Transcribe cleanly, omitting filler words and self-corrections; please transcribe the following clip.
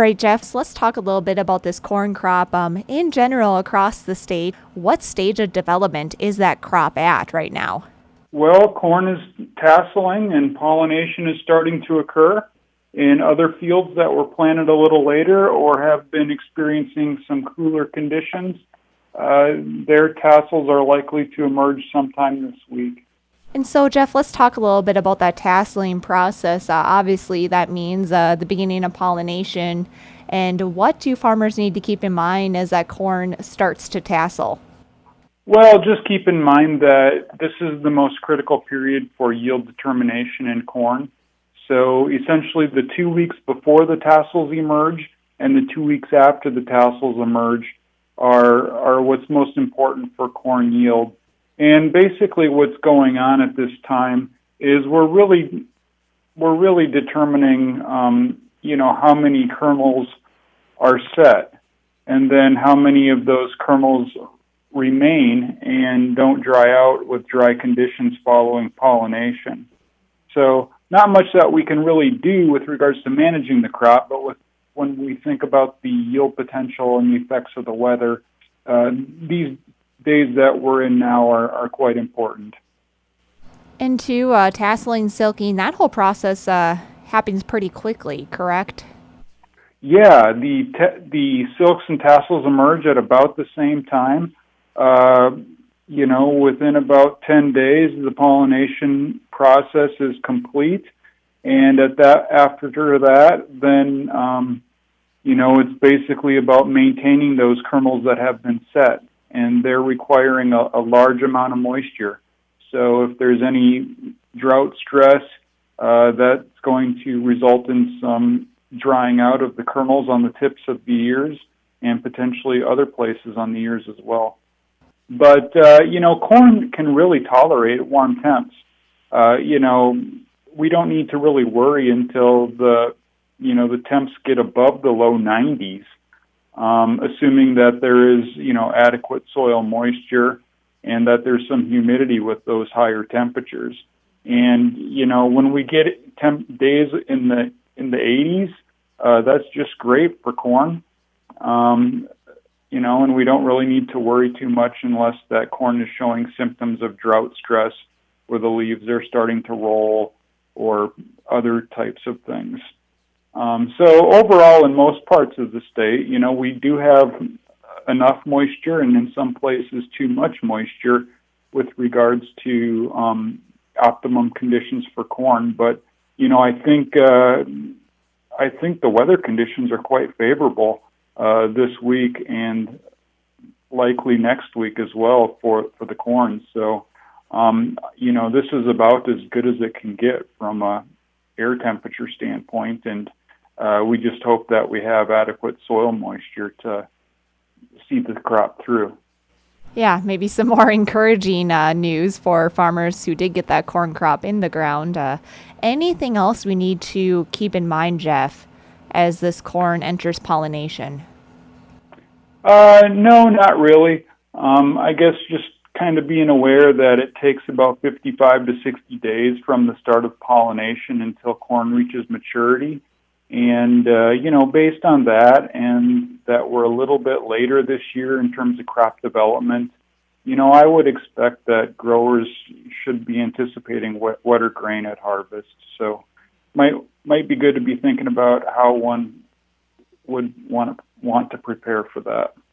right, Jeff, so let's talk a little bit about this corn crop. In general, across the state, what stage of development is that crop at right now? Well, corn is tasseling and pollination is starting to occur. In other fields that were planted a little later or have been experiencing some cooler conditions, their tassels are likely to emerge sometime this week. And so, Jeff, let's talk a little bit about that tasseling process. Obviously, that means the beginning of pollination. And what do farmers need to keep in mind as that corn starts to tassel? Well, just keep in mind that this is the most critical period for yield determination in corn. So essentially the 2 weeks before the tassels emerge and the 2 weeks after the tassels emerge are what's most important for corn yield. And basically what's going on at this time is we're really determining how many kernels are set and then how many of those kernels remain and don't dry out with dry conditions following pollination. So not much that we can really do with regards to managing the crop, but when we think about the yield potential and the effects of the weather, these days that we're in now are quite important. And to tasseling, silking, that whole process happens pretty quickly, correct? Yeah, the silks and tassels emerge at about the same time. Within about 10 days, the pollination process is complete. And after that, then, it's basically about maintaining those kernels that have been set. And they're requiring a large amount of moisture. So if there's any drought stress, that's going to result in some drying out of the kernels on the tips of the ears and potentially other places on the ears as well. But, corn can really tolerate warm temps. We don't need to really worry until the temps get above the low 90s, assuming that there is, adequate soil moisture and that there's some humidity with those higher temperatures. And, when we get days in the 80s, that's just great for corn. And we don't really need to worry too much unless that corn is showing symptoms of drought stress where the leaves are starting to roll or other types of things. So overall, in most parts of the state, we do have enough moisture and in some places too much moisture with regards to optimum conditions for corn. But, I think the weather conditions are quite favorable this week and likely next week as well for the corn. So, this is about as good as it can get from a air temperature standpoint, and we just hope that we have adequate soil moisture to see the crop through. Yeah, maybe some more encouraging news for farmers who did get that corn crop in the ground. Anything else we need to keep in mind, Jeff, as this corn enters pollination? No, not really. I guess just kind of being aware that it takes about 55 to 60 days from the start of pollination until corn reaches maturity. And, based on that and that we're a little bit later this year in terms of crop development, I would expect that growers should be anticipating wetter grain at harvest. So might be good to be thinking about how one would want to prepare for that.